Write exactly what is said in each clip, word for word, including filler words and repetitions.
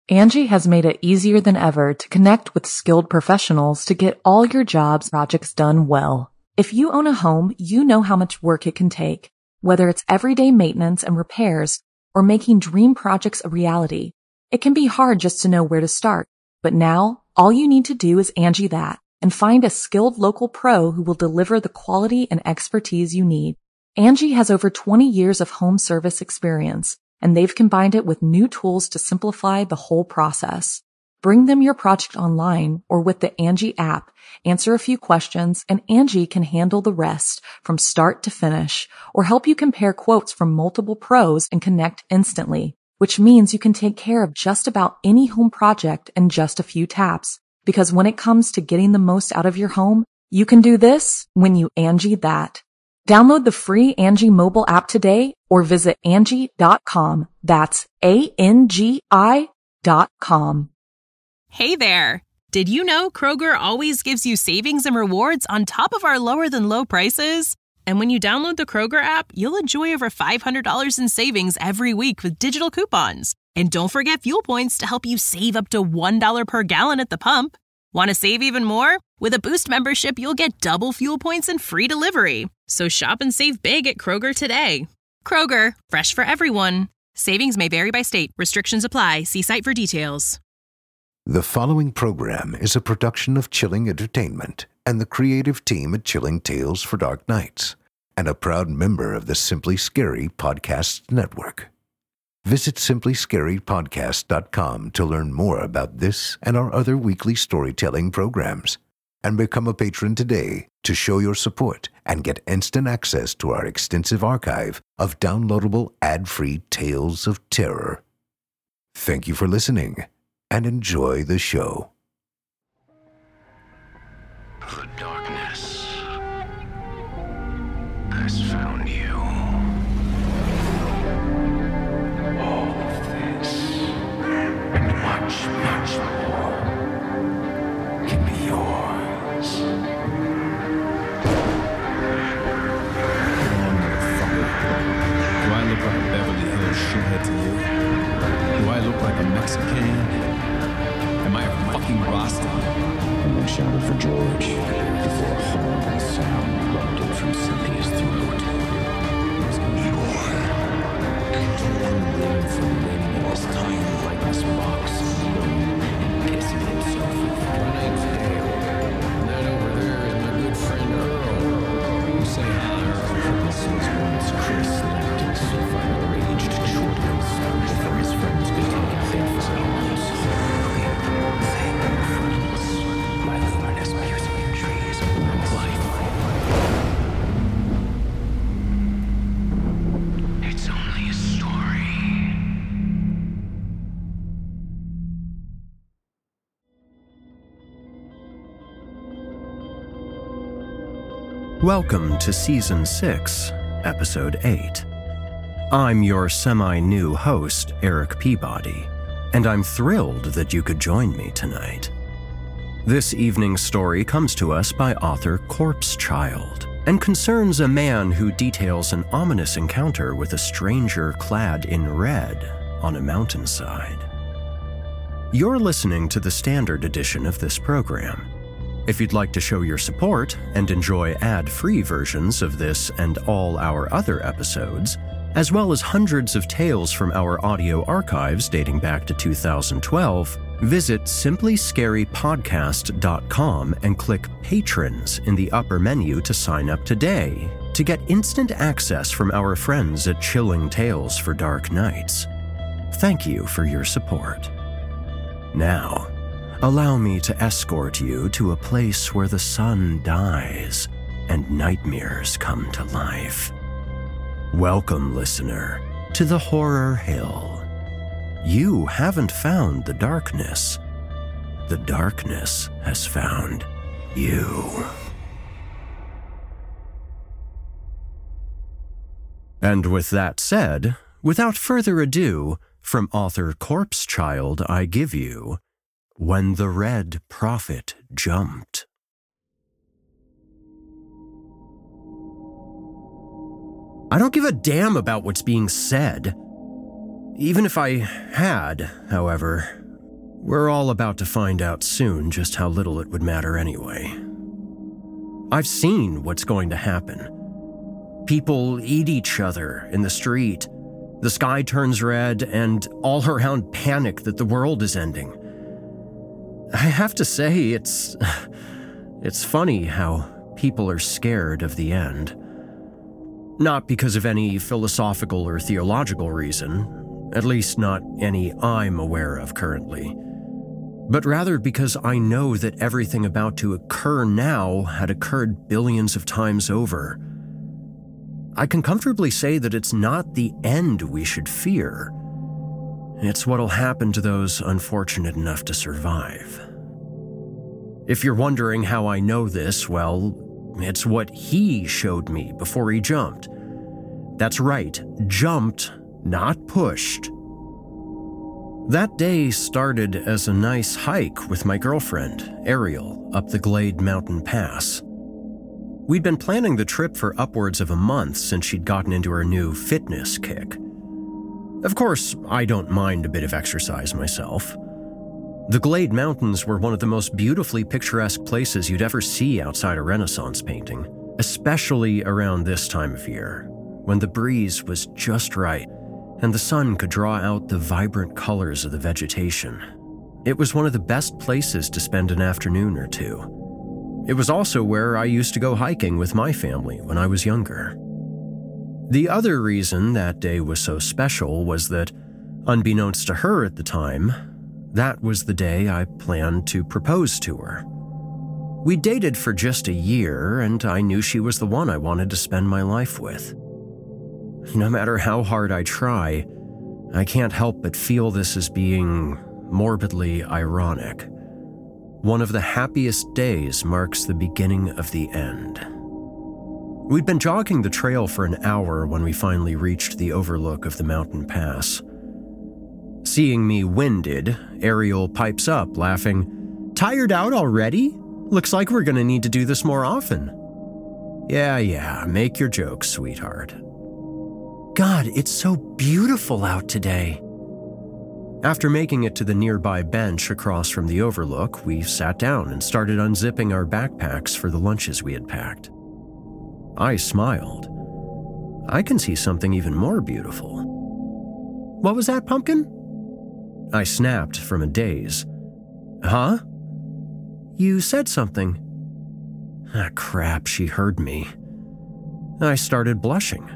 Angie has made it easier than ever to connect with skilled professionals to get all your jobs projects done well. If you own a home, you know how much work it can take, whether it's everyday maintenance and repairs or making dream projects a reality. It can be hard just to know where to start, but now all you need to do is Angie that and find a skilled local pro who will deliver the quality and expertise you need. Angie has over twenty years of home service experience, and they've combined it with new tools to simplify the whole process. Bring them your project online or with the Angie app, answer a few questions, and Angie can handle the rest from start to finish, or help you compare quotes from multiple pros and connect instantly, which means you can take care of just about any home project in just a few taps. Because when it comes to getting the most out of your home, you can do this when you Angie that. Download the free Angie mobile app today or visit Angie dot com. That's A N G I dot com. Hey there! Did you know Kroger always gives you savings and rewards on top of our lower than low prices? And when you download the Kroger app, you'll enjoy over five hundred dollars in savings every week with digital coupons. And don't forget fuel points to help you save up to one dollar per gallon at the pump. Want to save even more? With a Boost membership, you'll get double fuel points and free delivery. So shop and save big at Kroger today. Kroger, fresh for everyone. Savings may vary by state. Restrictions apply. See site for details. The following program is a production of Chilling Entertainment and the creative team at Chilling Tales for Dark Nights, and a proud member of the Simply Scary Podcasts Network. Visit simply scary podcast dot com to learn more about this and our other weekly storytelling programs, and become a patron today to show your support and get instant access to our extensive archive of downloadable ad-free tales of terror. Thank you for listening, and enjoy the show. The darkness has found you. All of this and much, much more can be yours. Do I look like a Beverly Hills shithead to you? Do I look like a Mexican? Am I a fucking Rasta? And they shouted for George before a horrible sound erupted from Cynthia's throat. It was Leroy. Torn limb from limb in this tiny likeness box, and pissing himself with My name's Dale. And that over there is my good friend Earl. You say hi, Earl. This was once Chris left in so raged short and sponge before his friends could take out their firearms. My luminous music trees of life. It's only a story. Welcome to Season six, Episode eight. I'm your semi-new host, Eric Peabody, and I'm thrilled that you could join me tonight. This evening's story comes to us by author Corpse Child and concerns a man who details an ominous encounter with a stranger clad in red on a mountainside. You're listening to the standard edition of this program. If you'd like to show your support and enjoy ad-free versions of this and all our other episodes, as well as hundreds of tales from our audio archives dating back to two thousand twelve, visit simply scary podcast dot com and click Patrons in the upper menu to sign up today to get instant access from our friends at Chilling Tales for Dark Nights. Thank you for your support. Now, allow me to escort you to a place where the sun dies and nightmares come to life. Welcome, listener, to the Horror Hill. You haven't found the darkness. The darkness has found you. And with that said, without further ado, from author Corpse Child, I give you When the Red Prophet Jumped. I don't give a damn about what's being said. Even if I had, however, we're all about to find out soon just how little it would matter anyway. I've seen what's going to happen. People eat each other in the street. The sky turns red, and all-around panic that the world is ending. I have to say, it's... it's funny how people are scared of the end. Not because of any philosophical or theological reason, at least not any I'm aware of currently, but rather because I know that everything about to occur now had occurred billions of times over. I can comfortably say that it's not the end we should fear. It's what'll happen to those unfortunate enough to survive. If you're wondering how I know this, well, it's what he showed me before he jumped. That's right, jumped, not pushed. That day started as a nice hike with my girlfriend, Ariel, up the Glade Mountain Pass. We'd been planning the trip for upwards of a month since she'd gotten into her new fitness kick. Of course, I don't mind a bit of exercise myself. The Glade Mountains were one of the most beautifully picturesque places you'd ever see outside a Renaissance painting, especially around this time of year, when the breeze was just right and the sun could draw out the vibrant colors of the vegetation. It was one of the best places to spend an afternoon or two. It was also where I used to go hiking with my family when I was younger. The other reason that day was so special was that, unbeknownst to her at the time, that was the day I planned to propose to her. We dated for just a year, and I knew she was the one I wanted to spend my life with. No matter how hard I try, I can't help but feel this as being morbidly ironic. One of the happiest days marks the beginning of the end. We'd been jogging the trail for an hour when we finally reached the overlook of the mountain pass. Seeing me winded, Ariel pipes up, laughing, "Tired out already? Looks like we're gonna need to do this more often." "Yeah, yeah, make your jokes, sweetheart." "God, it's so beautiful out today." After making it to the nearby bench across from the overlook, we sat down and started unzipping our backpacks for the lunches we had packed. I smiled. I can see something even more beautiful. "What was that, Pumpkin?" I snapped from a daze. "Huh?" "You said something." Ah, crap, she heard me. I started blushing.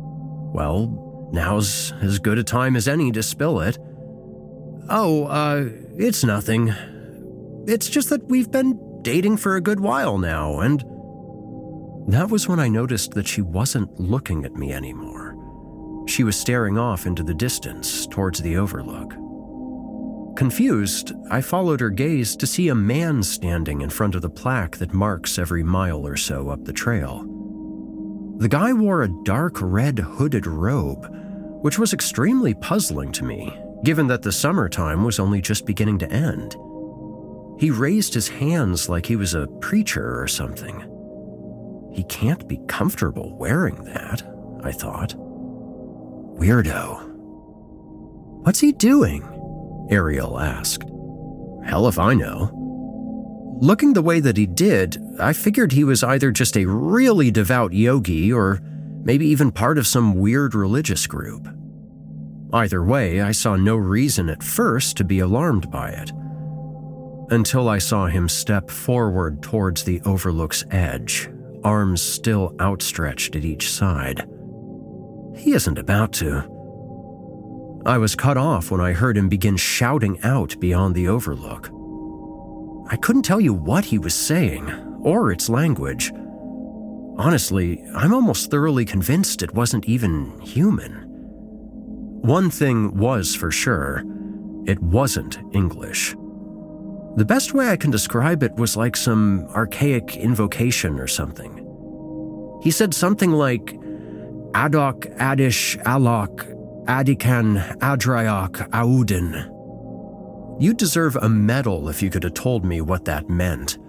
Well, now's as good a time as any to spill it. "Oh, uh, it's nothing. It's just that we've been dating for a good while now, and..." That was when I noticed that she wasn't looking at me anymore. She was staring off into the distance, towards the overlook. Confused, I followed her gaze to see a man standing in front of the plaque that marks every mile or so up the trail. The guy wore a dark red hooded robe, which was extremely puzzling to me, given that the summertime was only just beginning to end. He raised his hands like he was a preacher or something. He can't be comfortable wearing that, I thought. Weirdo. "What's he doing?" Ariel asked. "Hell if I know." Looking the way that he did, I figured he was either just a really devout yogi or maybe even part of some weird religious group. Either way, I saw no reason at first to be alarmed by it, until I saw him step forward towards the overlook's edge, arms still outstretched at each side. He isn't about to. I was cut off when I heard him begin shouting out beyond the overlook. I couldn't tell you what he was saying, or its language. Honestly, I'm almost thoroughly convinced it wasn't even human. One thing was for sure, it wasn't English. The best way I can describe it was like some archaic invocation or something. He said something like, "Adok Adish Alok Adikan Adrayak Audin." You deserve a medal if you could have told me what that meant.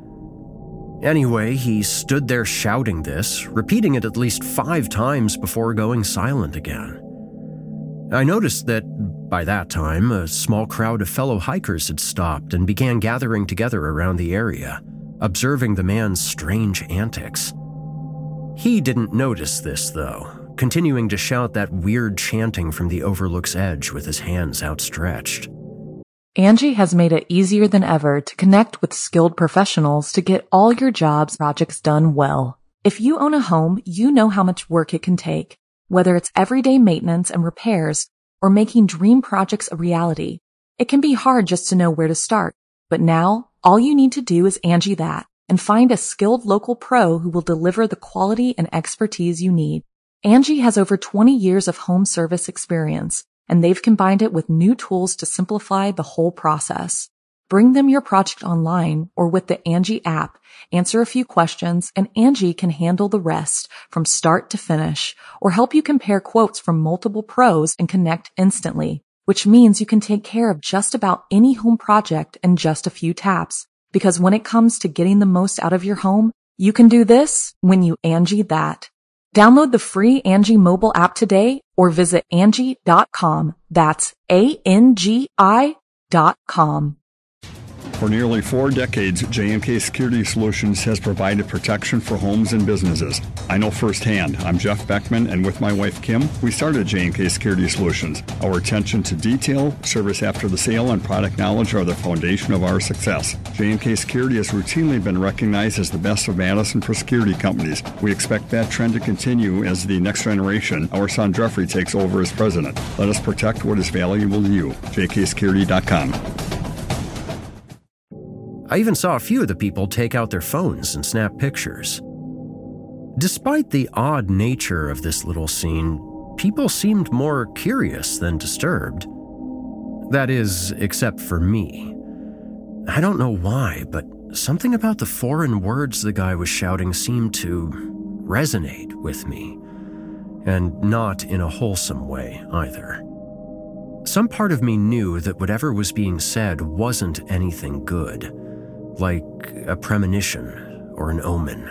Anyway, he stood there shouting this, repeating it at least five times before going silent again. I noticed that By that time, a small crowd of fellow hikers had stopped and began gathering together around the area, observing the man's strange antics. He didn't notice this, though, continuing to shout that weird chanting from the overlook's edge with his hands outstretched. Angie has made it easier than ever to connect with skilled professionals to get all your jobs projects done well. If you own a home, you know how much work it can take, whether it's everyday maintenance and repairs or making dream projects a reality. It can be hard just to know where to start, but now all you need to do is Angie that and find a skilled local pro who will deliver the quality and expertise you need. Angie has over twenty years of home service experience, and they've combined it with new tools to simplify the whole process. Bring them your project online or with the Angie app, answer a few questions, and Angie can handle the rest from start to finish, or help you compare quotes from multiple pros and connect instantly, which means you can take care of just about any home project in just a few taps. Because when it comes to getting the most out of your home, you can do this when you Angie that. Download the free Angie mobile app today or visit Angie dot com. That's A N G I dot com. For nearly four decades, J and K Security Solutions has provided protection for homes and businesses. I know firsthand. I'm Jeff Beckman, and with my wife Kim, we started J and K Security Solutions. Our attention to detail, service after the sale, and product knowledge are the foundation of our success. J and K Security has routinely been recognized as the best of Madison for security companies. We expect that trend to continue as the next generation, our son Jeffrey, takes over as president. Let us protect what is valuable to you. J K security dot com. I even saw a few of the people take out their phones and snap pictures. Despite the odd nature of this little scene, people seemed more curious than disturbed. That is, except for me. I don't know why, but something about the foreign words the guy was shouting seemed to resonate with me, and not in a wholesome way either. Some part of me knew that whatever was being said wasn't anything good, like a premonition or an omen.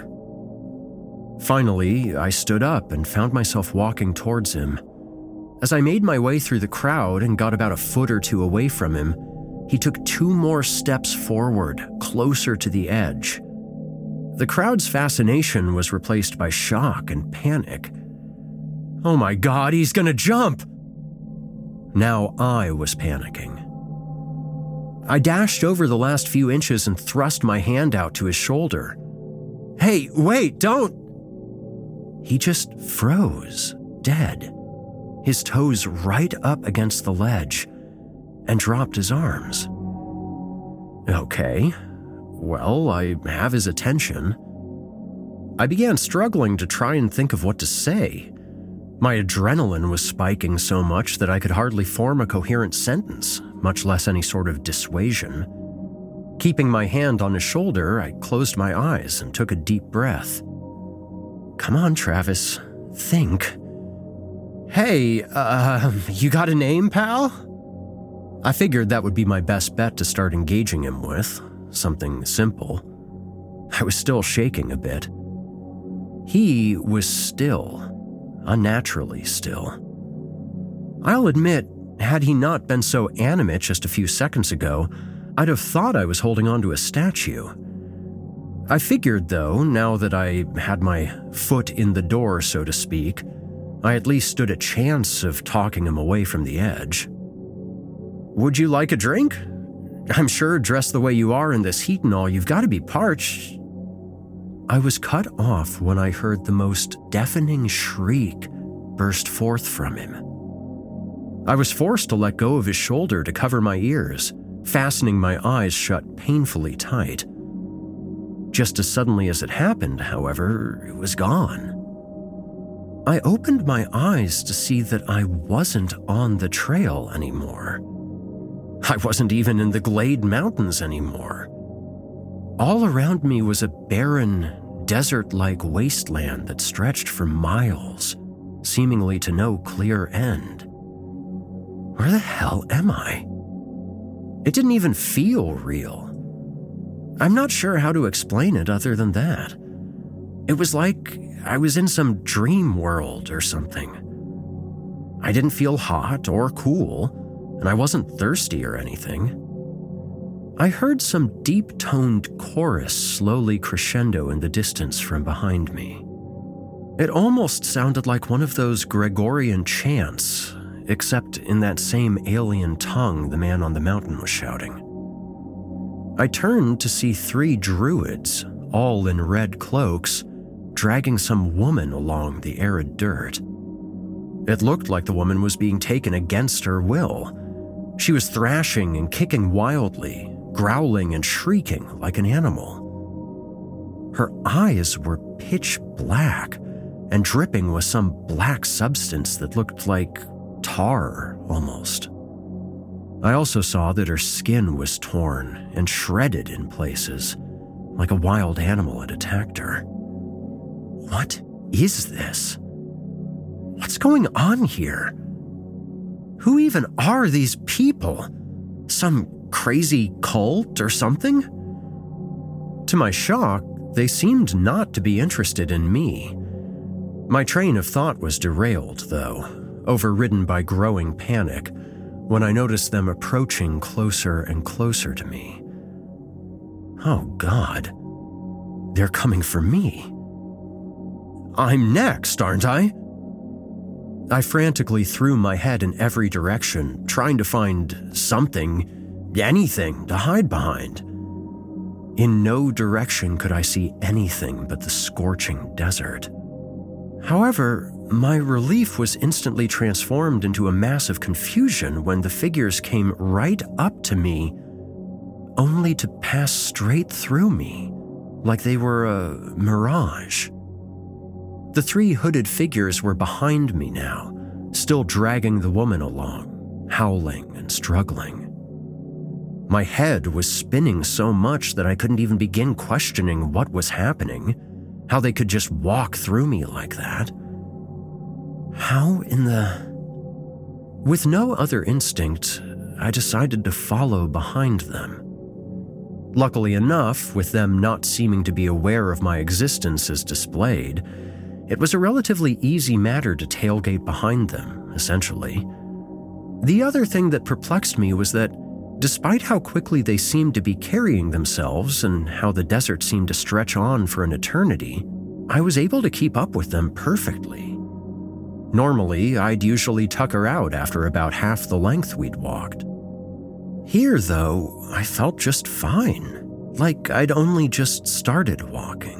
Finally, I stood up and found myself walking towards him. As I made my way through the crowd and got about a foot or two away from him, he took two more steps forward, closer to the edge. The crowd's fascination was replaced by shock and panic. Oh my God, he's gonna jump! Now I was panicking. I dashed over the last few inches and thrust my hand out to his shoulder. Hey, wait, don't! He just froze, dead, his toes right up against the ledge, and dropped his arms. Okay, well, I have his attention. I began struggling to try and think of what to say. My adrenaline was spiking so much that I could hardly form a coherent sentence, much less any sort of dissuasion. Keeping my hand on his shoulder, I closed my eyes and took a deep breath. Come on, Travis, think. Hey, uh, you got a name, pal? I figured that would be my best bet to start engaging him with, something simple. I was still shaking a bit. He was still. Unnaturally still. I'll admit, had he not been so animate just a few seconds ago, I'd have thought I was holding onto a statue. I figured, though, now that I had my foot in the door, so to speak, I at least stood a chance of talking him away from the edge. Would you like a drink? I'm sure dressed the way you are in this heat and all, you've got to be parched. I was cut off when I heard the most deafening shriek burst forth from him. I was forced to let go of his shoulder to cover my ears, fastening my eyes shut painfully tight. Just as suddenly as it happened, however, it was gone. I opened my eyes to see that I wasn't on the trail anymore. I wasn't even in the Glade Mountains anymore. All around me was a barren, desert-like wasteland that stretched for miles, seemingly to no clear end. Where the hell am I? It didn't even feel real. I'm not sure how to explain it other than that. It was like I was in some dream world or something. I didn't feel hot or cool. and I wasn't thirsty or anything. I heard some deep-toned chorus slowly crescendo in the distance from behind me. It almost sounded like one of those Gregorian chants, except in that same alien tongue the man on the mountain was shouting. I turned to see three druids, all in red cloaks, dragging some woman along the arid dirt. It looked like the woman was being taken against her will. She was thrashing and kicking wildly, growling and shrieking like an animal. Her eyes were pitch black and dripping with some black substance that looked like tar, almost. I also saw that her skin was torn and shredded in places, like a wild animal had attacked her. What is this? What's going on here? Who even are these people? Some crazy cult or something? To my shock, they seemed not to be interested in me. My train of thought was derailed, though, overridden by growing panic, when I noticed them approaching closer and closer to me. Oh God, they're coming for me. I'm next, aren't I? I frantically threw my head in every direction, trying to find something, anything to hide behind. In no direction could I see anything but the scorching desert. However, my relief was instantly transformed into a mass of confusion when the figures came right up to me, only to pass straight through me, like they were a mirage. The three hooded figures were behind me now, still dragging the woman along, howling and struggling. My head was spinning so much that I couldn't even begin questioning what was happening, how they could just walk through me like that. How in the... With no other instinct, I decided to follow behind them. Luckily enough, with them not seeming to be aware of my existence as displayed, it was a relatively easy matter to tailgate behind them, essentially. The other thing that perplexed me was that, despite how quickly they seemed to be carrying themselves and how the desert seemed to stretch on for an eternity, I was able to keep up with them perfectly. Normally, I'd usually tucker out after about half the length we'd walked. Here, though, I felt just fine, like I'd only just started walking.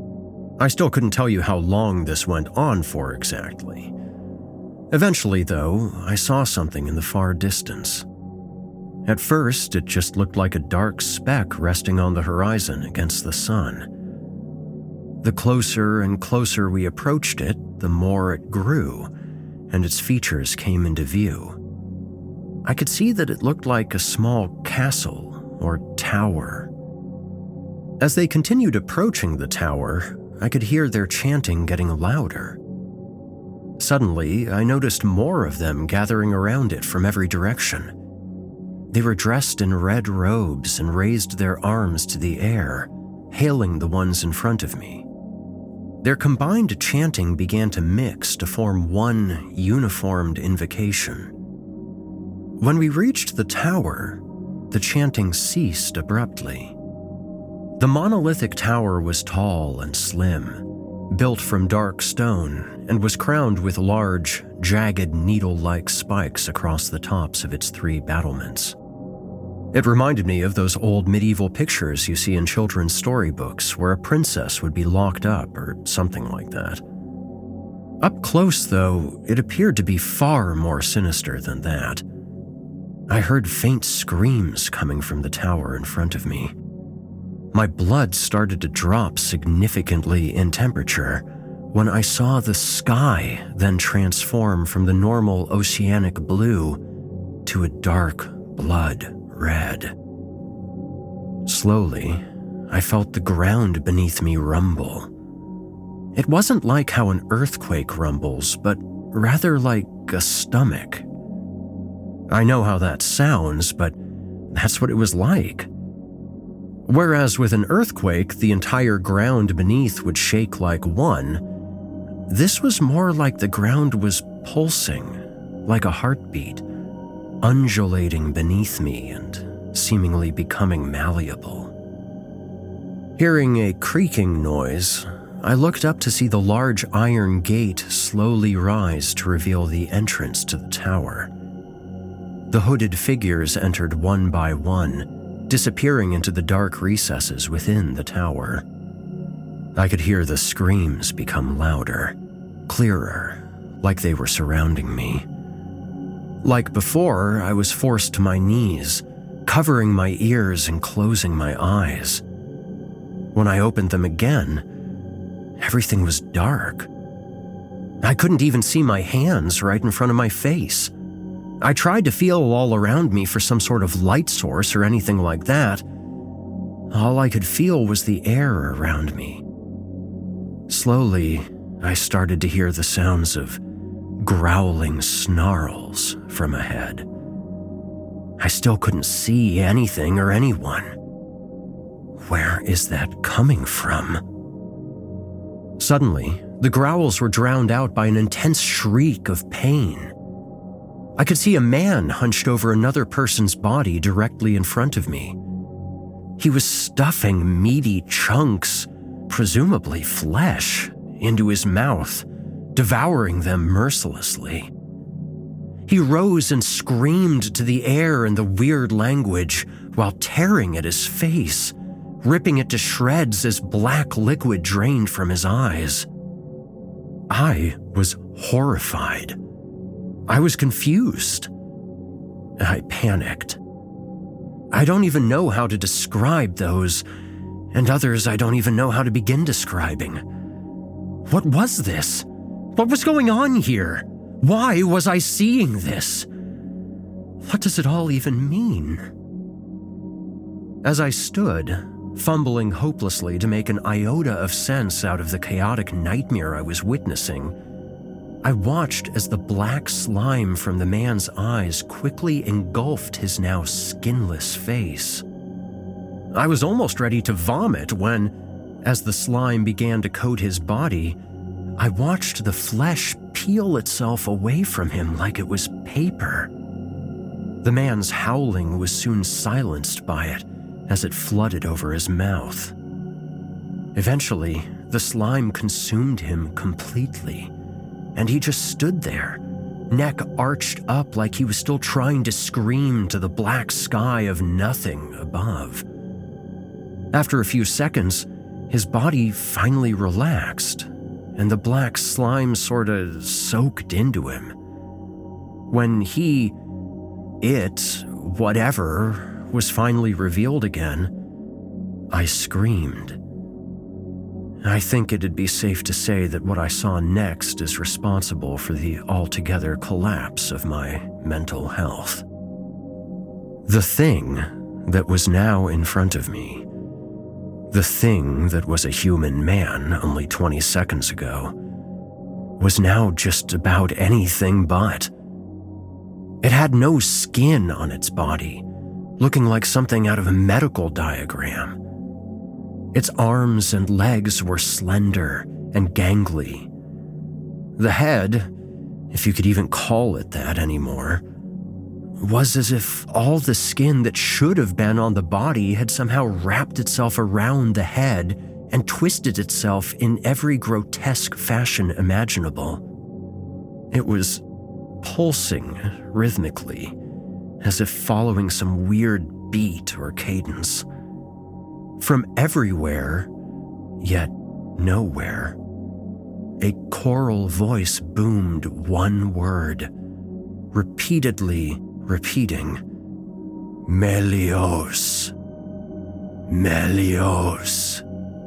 I still couldn't tell you how long this went on for exactly. Eventually, though, I saw something in the far distance. At first, it just looked like a dark speck resting on the horizon against the sun. The closer and closer we approached it, the more it grew, and its features came into view. I could see that it looked like a small castle or tower. As they continued approaching the tower, I could hear their chanting getting louder. Suddenly, I noticed more of them gathering around it from every direction. They were dressed in red robes and raised their arms to the air, hailing the ones in front of me. Their combined chanting began to mix to form one uniformed invocation. When we reached the tower, the chanting ceased abruptly. The monolithic tower was tall and slim, built from dark stone, and was crowned with large, jagged needle-like spikes across the tops of its three battlements. It reminded me of those old medieval pictures you see in children's storybooks where a princess would be locked up or something like that. Up close, though, it appeared to be far more sinister than that. I heard faint screams coming from the tower in front of me. My blood started to drop significantly in temperature when I saw the sky then transform from the normal oceanic blue to a dark blood red. Slowly, I felt the ground beneath me rumble. It wasn't like how an earthquake rumbles, but rather like a stomach. I know how that sounds, but that's what it was like. Whereas with an earthquake, the entire ground beneath would shake like one, this was more like the ground was pulsing, like a heartbeat. undulating beneath me and seemingly becoming malleable. Hearing a creaking noise, I looked up to see the large iron gate slowly rise to reveal the entrance to the tower. The hooded figures entered one by one, disappearing into the dark recesses within the tower. I could hear the screams become louder, clearer, like they were surrounding me. Like before, I was forced to my knees, covering my ears and closing my eyes. When I opened them again, everything was dark. I couldn't even see my hands right in front of my face. I tried to feel all around me for some sort of light source or anything like that. All I could feel was the air around me. Slowly, I started to hear the sounds of growling snarls from ahead. I still couldn't see anything or anyone. Where is that coming from? Suddenly, the growls were drowned out by an intense shriek of pain. I could see a man hunched over another person's body directly in front of me. He was stuffing meaty chunks, presumably flesh, into his mouth, devouring them mercilessly. He rose and screamed to the air in the weird language while tearing at his face, ripping it to shreds as black liquid drained from his eyes. I was horrified. I was confused. I panicked. I don't even know how to describe those, and others I don't even know how to begin describing. What was this? What was going on here? Why was I seeing this? What does it all even mean? As I stood, fumbling hopelessly to make an iota of sense out of the chaotic nightmare I was witnessing, I watched as the black slime from the man's eyes quickly engulfed his now skinless face. I was almost ready to vomit when, as the slime began to coat his body, I watched the flesh peel itself away from him like it was paper. The man's howling was soon silenced by it as it flooded over his mouth. Eventually, the slime consumed him completely, and he just stood there, neck arched up like he was still trying to scream to the black sky of nothing above. After a few seconds, his body finally relaxed, and the black slime sort of soaked into him. When he, it, whatever, was finally revealed again, I screamed. I think it'd be safe to say that what I saw next is responsible for the altogether collapse of my mental health. The thing that was now in front of me, the thing that was a human man only twenty seconds ago, was now just about anything but. It had no skin on its body, looking like something out of a medical diagram. Its arms and legs were slender and gangly. The head, if you could even call it that anymore, was as if all the skin that should have been on the body had somehow wrapped itself around the head and twisted itself in every grotesque fashion imaginable. It was pulsing rhythmically, as if following some weird beat or cadence. From everywhere, yet nowhere, a choral voice boomed one word, repeatedly repeating, Melios, Melios,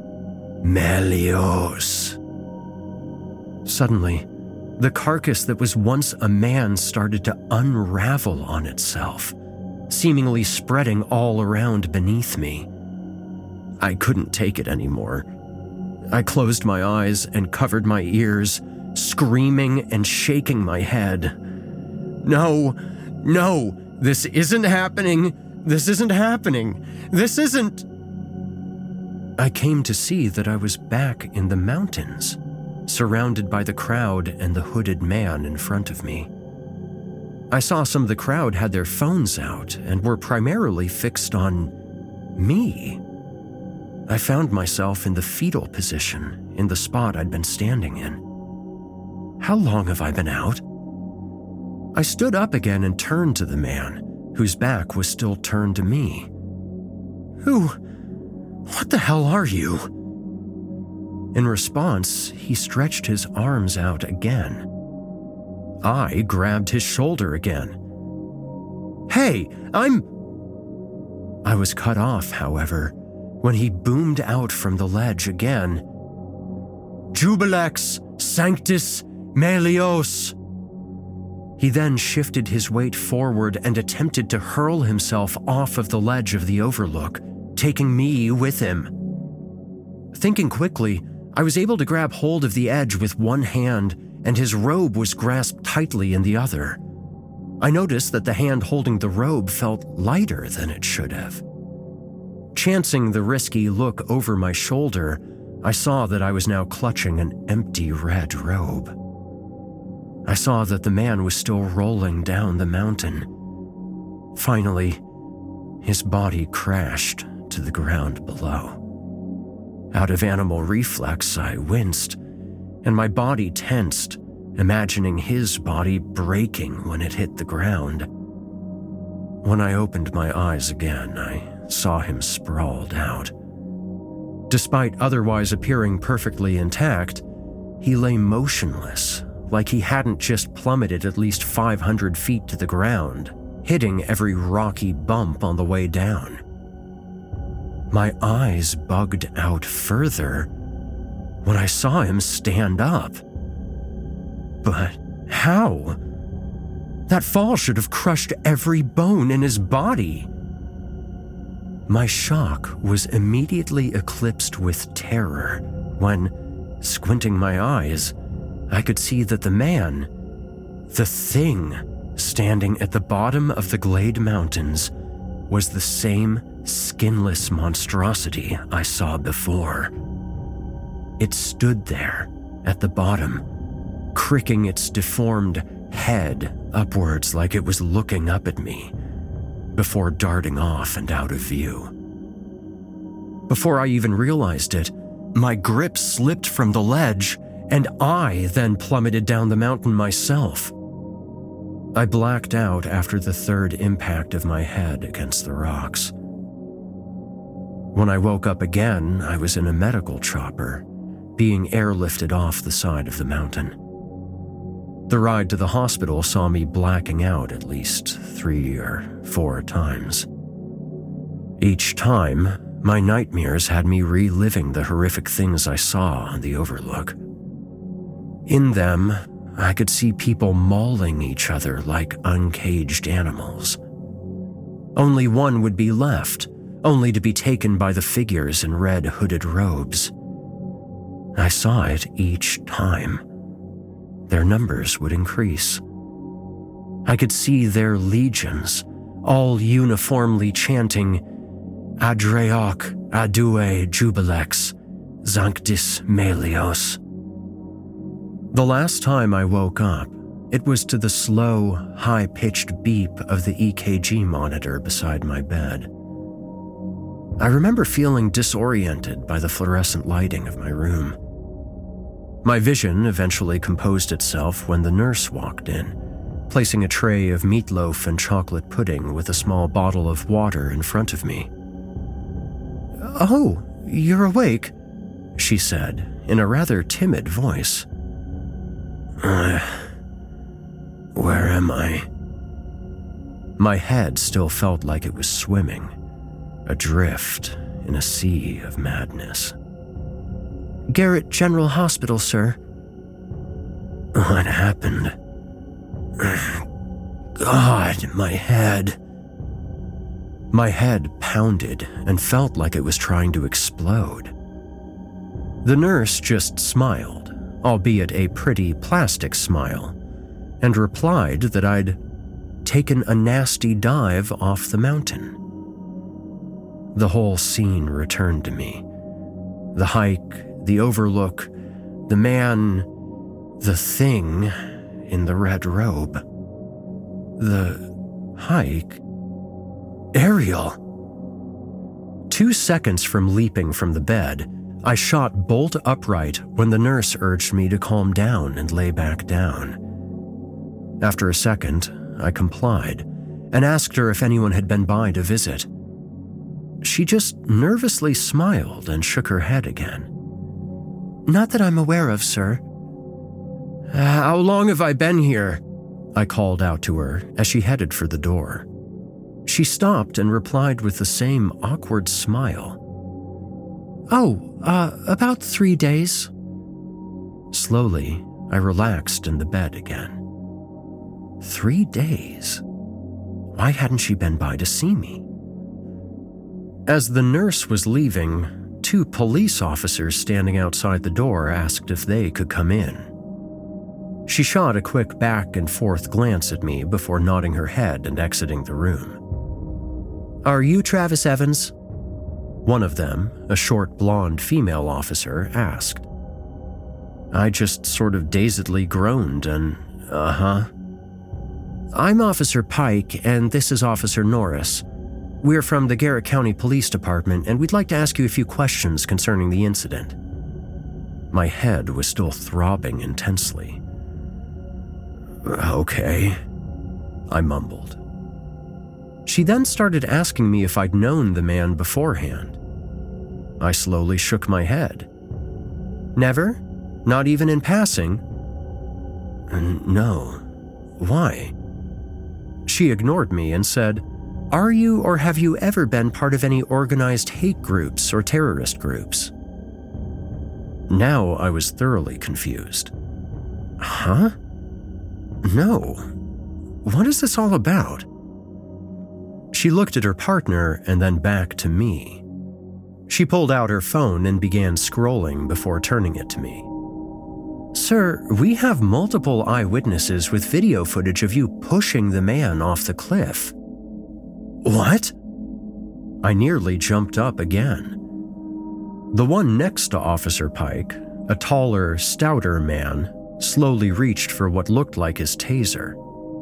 Melios. Suddenly, the carcass that was once a man started to unravel on itself, seemingly spreading all around beneath me. I couldn't take it anymore. I closed my eyes and covered my ears, screaming and shaking my head. No, no, this isn't happening. This isn't happening. This isn't... I came to see that I was back in the mountains, surrounded by the crowd and the hooded man in front of me. I saw some of the crowd had their phones out and were primarily fixed on me. I found myself in the fetal position in the spot I'd been standing in. How long have I been out? I stood up again and turned to the man, whose back was still turned to me. Who? What the hell are you? In response, he stretched his arms out again. I grabbed his shoulder again. Hey, I'm... I was cut off, however, when he boomed out from the ledge again. Jubilex Sanctus Melios. He then shifted his weight forward and attempted to hurl himself off of the ledge of the overlook, taking me with him. Thinking quickly, I was able to grab hold of the edge with one hand, and his robe was grasped tightly in the other. I noticed that the hand holding the robe felt lighter than it should have. Chancing the risky look over my shoulder, I saw that I was now clutching an empty red robe. I saw that the man was still rolling down the mountain. Finally, his body crashed to the ground below. Out of animal reflex, I winced, and my body tensed, imagining his body breaking when it hit the ground. When I opened my eyes again, I saw him sprawled out. Despite otherwise appearing perfectly intact, he lay motionless, like he hadn't just plummeted at least five hundred feet to the ground, hitting every rocky bump on the way down. My eyes bugged out further when I saw him stand up. But how? That fall should have crushed every bone in his body. My shock was immediately eclipsed with terror when, squinting my eyes, I could see that the man, the thing standing at the bottom of the Glade Mountains, was the same skinless monstrosity I saw before. It stood there at the bottom, cricking its deformed head upwards like it was looking up at me, before darting off and out of view. Before I even realized it, my grip slipped from the ledge, and I then plummeted down the mountain myself. I blacked out after the third impact of my head against the rocks. When I woke up again, I was in a medical chopper, being airlifted off the side of the mountain. The ride to the hospital saw me blacking out at least three or four times. Each time, my nightmares had me reliving the horrific things I saw on the overlook. In them, I could see people mauling each other like uncaged animals. Only one would be left, only to be taken by the figures in red hooded robes. I saw it each time. Their numbers would increase. I could see their legions, all uniformly chanting, Adreoc adue jubilex, Sanctus Melios. The last time I woke up, it was to the slow, high-pitched beep of the E K G monitor beside my bed. I remember feeling disoriented by the fluorescent lighting of my room. My vision eventually composed itself when the nurse walked in, placing a tray of meatloaf and chocolate pudding with a small bottle of water in front of me. "Oh, you're awake," she said in a rather timid voice. Uh, where am I? My head still felt like it was swimming, adrift in a sea of madness. "Garrett General Hospital, sir." What happened? God, my head. My head pounded and felt like it was trying to explode. The nurse just smiled, albeit a pretty plastic smile, and replied that I'd taken a nasty dive off the mountain. The whole scene returned to me. The hike, the overlook, the man, the thing in the red robe. The hike? Ariel! Two seconds from leaping from the bed, I shot bolt upright when the nurse urged me to calm down and lay back down. After a second, I complied and asked her if anyone had been by to visit. She just nervously smiled and shook her head again. Not that I'm aware of, sir. How long have I been here? I called out to her as she headed for the door. She stopped and replied with the same awkward smile. Oh, uh, about three days. Slowly, I relaxed in the bed again. Three days? Why hadn't she been by to see me? As the nurse was leaving, two police officers standing outside the door asked if they could come in. She shot a quick back and forth glance at me before nodding her head and exiting the room. Are you Travis Evans? One of them, a short blonde female officer, asked. I just sort of dazedly groaned and, uh-huh. I'm Officer Pike, and this is Officer Norris. We're from the Garrett County Police Department, and we'd like to ask you a few questions concerning the incident. My head was still throbbing intensely. Okay, I mumbled. She then started asking me if I'd known the man beforehand. I slowly shook my head. Never? Not even in passing? No. Why? She ignored me and said, Are you or have you ever been part of any organized hate groups or terrorist groups? Now I was thoroughly confused. Huh? No. What is this all about? She looked at her partner and then back to me. She pulled out her phone and began scrolling before turning it to me. Sir, we have multiple eyewitnesses with video footage of you pushing the man off the cliff. What? I nearly jumped up again. The one next to Officer Pike, a taller, stouter man, slowly reached for what looked like his taser.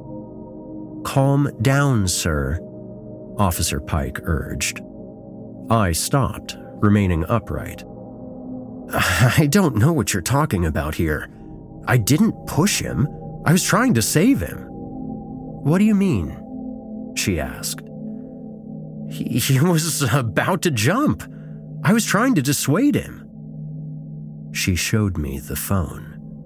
Calm down, sir, Officer Pike urged. I stopped, remaining upright. I don't know what you're talking about here. I didn't push him. I was trying to save him. What do you mean? She asked. He, he was about to jump. I was trying to dissuade him. She showed me the phone.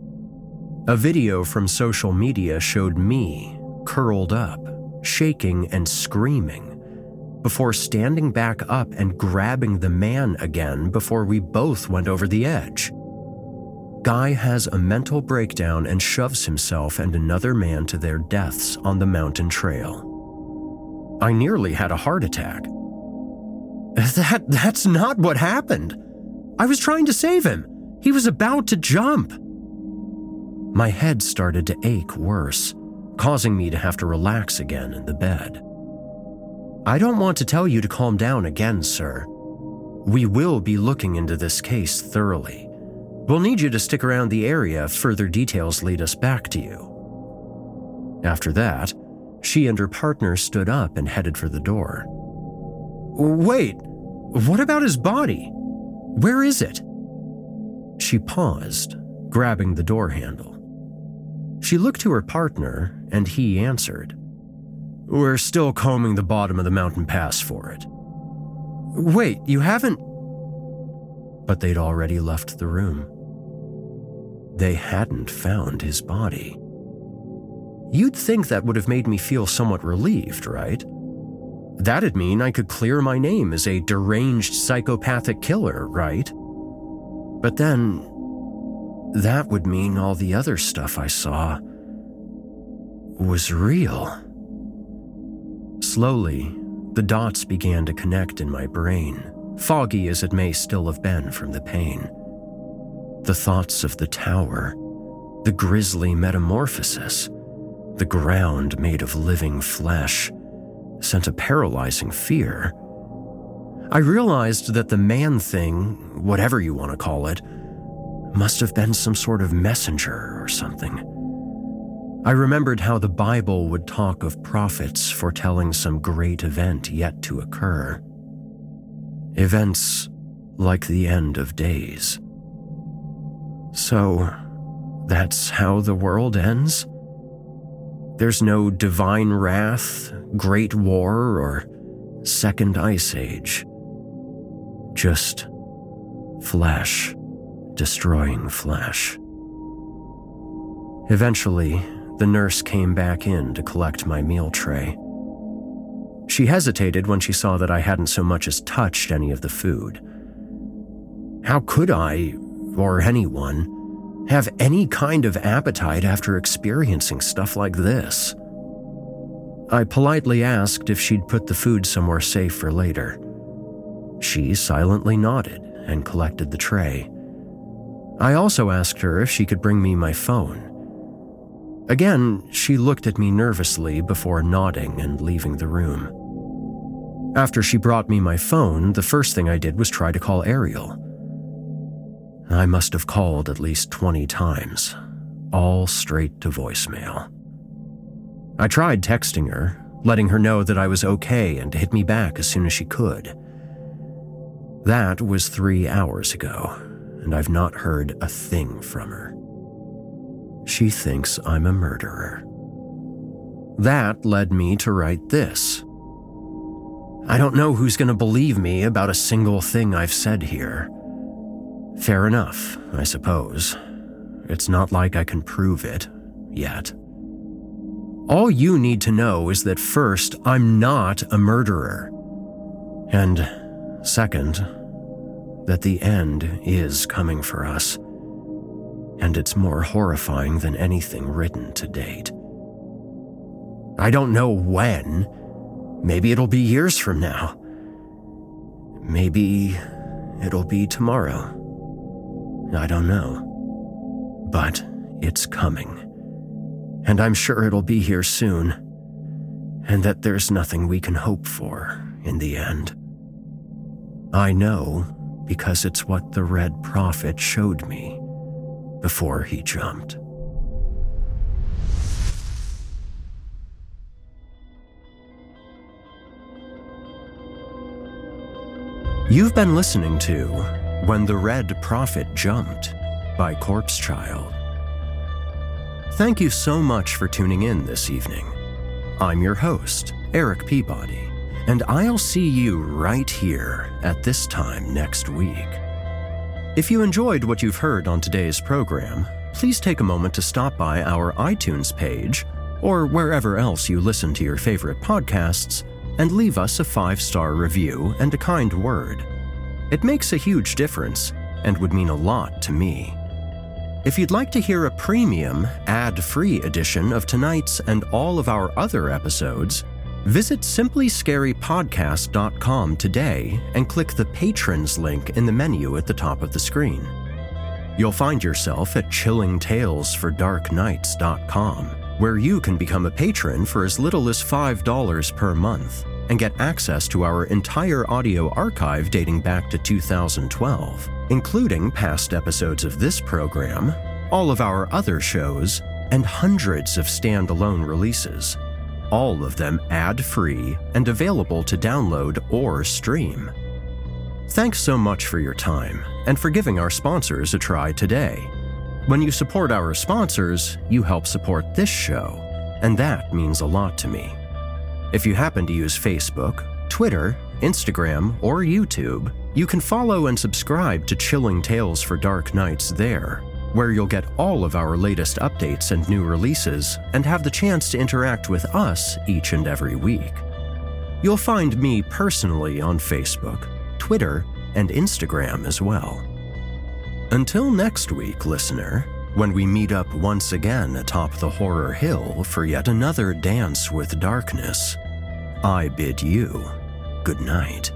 A video from social media showed me, curled up, shaking and screaming, before standing back up and grabbing the man again before we both went over the edge. Guy has a mental breakdown and shoves himself and another man to their deaths on the mountain trail. I nearly had a heart attack. That, that's not what happened. I was trying to save him. He was about to jump. My head started to ache worse, causing me to have to relax again in the bed. I don't want to tell you to calm down again, sir. We will be looking into this case thoroughly. We'll need you to stick around the area if further details lead us back to you. After that, she and her partner stood up and headed for the door. Wait, what about his body? Where is it? She paused, grabbing the door handle. She looked to her partner, and he answered. We're still combing the bottom of the mountain pass for it. Wait, you haven't... But they'd already left the room. They hadn't found his body. You'd think that would have made me feel somewhat relieved, right? That'd mean I could clear my name as a deranged psychopathic killer, right? But then, that would mean all the other stuff I saw was real. Slowly, the dots began to connect in my brain, foggy as it may still have been from the pain. The thoughts of the tower, the grisly metamorphosis, the ground made of living flesh, sent a paralyzing fear. I realized that the man thing, whatever you want to call it, must have been some sort of messenger or something. I remembered how the Bible would talk of prophets foretelling some great event yet to occur. Events like the end of days. So, that's how the world ends? There's no divine wrath, great war, or second ice age. Just flesh destroying flesh. Eventually, the nurse came back in to collect my meal tray. She hesitated when she saw that I hadn't so much as touched any of the food. How could I, or anyone, have any kind of appetite after experiencing stuff like this? I politely asked if she'd put the food somewhere safe for later. She silently nodded and collected the tray. I also asked her if she could bring me my phone. Again, she looked at me nervously before nodding and leaving the room. After she brought me my phone, the first thing I did was try to call Ariel. I must have called at least twenty times, all straight to voicemail. I tried texting her, letting her know that I was okay and to hit me back as soon as she could. That was three hours ago, and I've not heard a thing from her. She thinks I'm a murderer. That led me to write this. I don't know who's going to believe me about a single thing I've said here. Fair enough, I suppose. It's not like I can prove it, yet. All you need to know is that first, I'm not a murderer. And second, that the end is coming for us. And it's more horrifying than anything written to date. I don't know when. Maybe it'll be years from now. Maybe it'll be tomorrow. I don't know. But it's coming. And I'm sure it'll be here soon. And that there's nothing we can hope for in the end. I know because it's what the Red Prophet showed me before he jumped. You've been listening to When the Red Prophet Jumped by Corpse Child. Thank you so much for tuning in this evening. I'm your host, Eric Peabody, and I'll see you right here at this time next week. If you enjoyed what you've heard on today's program, please take a moment to stop by our iTunes page, or wherever else you listen to your favorite podcasts, and leave us a five-star review and a kind word. It makes a huge difference and would mean a lot to me. If you'd like to hear a premium, ad-free edition of tonight's and all of our other episodes, visit simply scary podcast dot com today and click the Patrons link in the menu at the top of the screen. You'll find yourself at chilling tales for dark nights dot com, where you can become a patron for as little as five dollars per month and get access to our entire audio archive dating back to two thousand twelve, including past episodes of this program, all of our other shows, and hundreds of standalone releases. All of them ad-free and available to download or stream. Thanks so much for your time and for giving our sponsors a try today. When you support our sponsors, you help support this show, and that means a lot to me. If you happen to use Facebook, Twitter, Instagram, or YouTube, you can follow and subscribe to Chilling Tales for Dark Nights there, where you'll get all of our latest updates and new releases and have the chance to interact with us each and every week. You'll find me personally on Facebook, Twitter, and Instagram as well. Until next week, listener, when we meet up once again atop the Horror Hill for yet another dance with darkness, I bid you good night.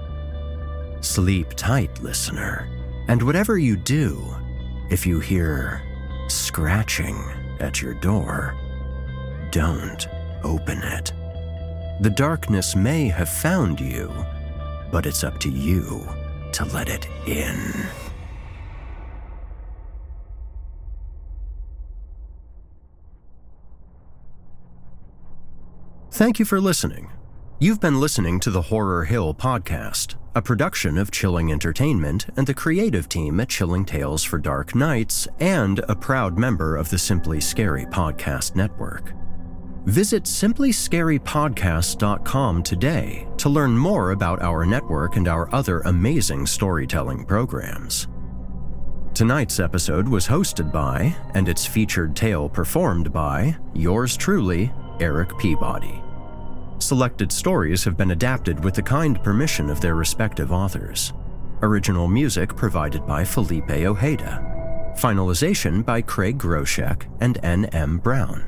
Sleep tight, listener, and whatever you do, if you hear scratching at your door, don't open it. The darkness may have found you, but it's up to you to let it in. Thank you for listening. You've been listening to the Horror Hill Podcast, a production of Chilling Entertainment and the creative team at Chilling Tales for Dark Nights, and a proud member of the Simply Scary Podcast Network. Visit simply scary podcast dot com today to learn more about our network and our other amazing storytelling programs. Tonight's episode was hosted by, and its featured tale performed by, yours truly, Eric Peabody. Selected stories have been adapted with the kind permission of their respective authors. Original music provided by Felipe Ojeda. Finalization by Craig Groshek and N M Brown.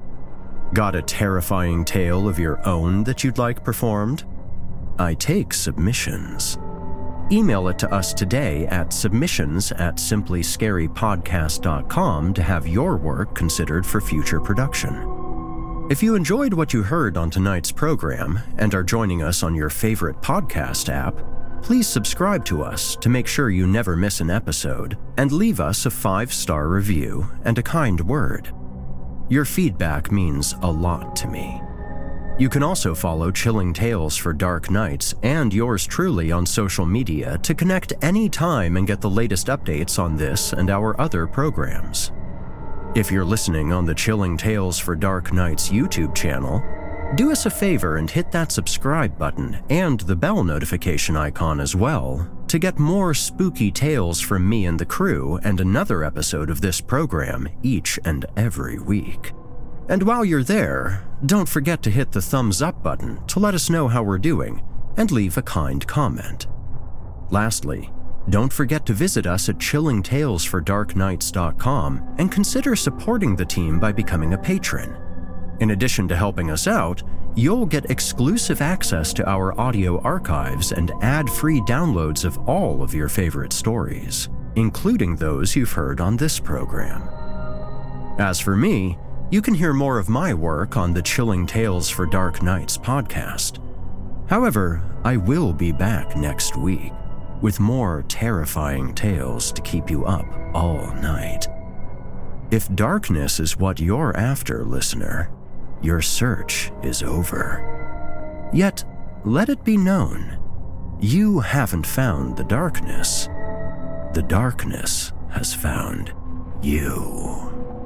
Got a terrifying tale of your own that you'd like performed? I take submissions. Email it to us today at submissions at simply scary podcast dot com to have your work considered for future production. If you enjoyed what you heard on tonight's program and are joining us on your favorite podcast app, please subscribe to us to make sure you never miss an episode and leave us a five-star review and a kind word. Your feedback means a lot to me. You can also follow Chilling Tales for Dark Nights and yours truly on social media to connect anytime and get the latest updates on this and our other programs. If you're listening on the Chilling Tales for Dark Nights YouTube channel, do us a favor and hit that subscribe button and the bell notification icon as well to get more spooky tales from me and the crew and another episode of this program each and every week. And while you're there, don't forget to hit the thumbs up button to let us know how we're doing and leave a kind comment. Lastly, don't forget to visit us at chilling tales for dark nights dot com and consider supporting the team by becoming a patron. In addition to helping us out, you'll get exclusive access to our audio archives and ad-free downloads of all of your favorite stories, including those you've heard on this program. As for me, you can hear more of my work on the Chilling Tales for Dark Nights podcast. However, I will be back next week with more terrifying tales to keep you up all night. If darkness is what you're after, listener, your search is over. Yet, let it be known, you haven't found the darkness. The darkness has found you.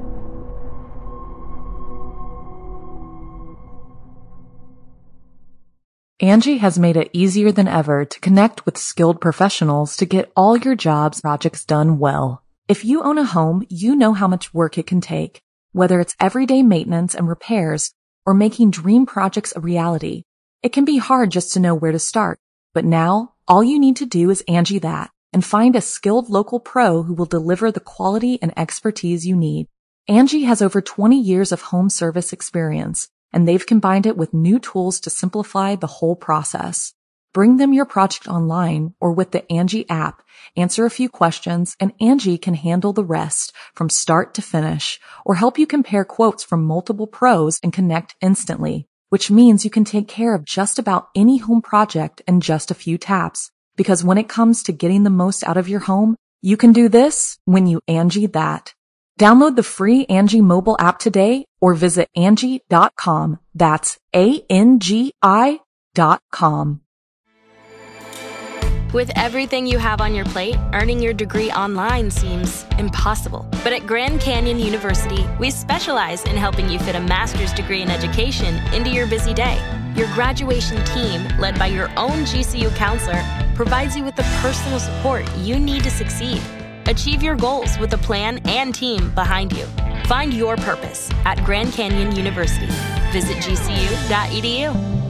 Angie has made it easier than ever to connect with skilled professionals to get all your jobs projects done well. If you own a home, you know how much work it can take, whether it's everyday maintenance and repairs or making dream projects a reality. It can be hard just to know where to start, but now all you need to do is Angie that and find a skilled local pro who will deliver the quality and expertise you need. Angie has over twenty years of home service experience, and they've combined it with new tools to simplify the whole process. Bring them your project online or with the Angie app, answer a few questions, and Angie can handle the rest from start to finish, or help you compare quotes from multiple pros and connect instantly, which means you can take care of just about any home project in just a few taps. Because when it comes to getting the most out of your home, you can do this when you Angie that. Download the free Angie mobile app today or visit Angie dot com. That's A N G I dot com. With everything you have on your plate, earning your degree online seems impossible. But at Grand Canyon University, we specialize in helping you fit a master's degree in education into your busy day. Your graduation team, led by your own G C U counselor, provides you with the personal support you need to succeed. Achieve your goals with a plan and team behind you. Find your purpose at Grand Canyon University. Visit G C U dot E D U.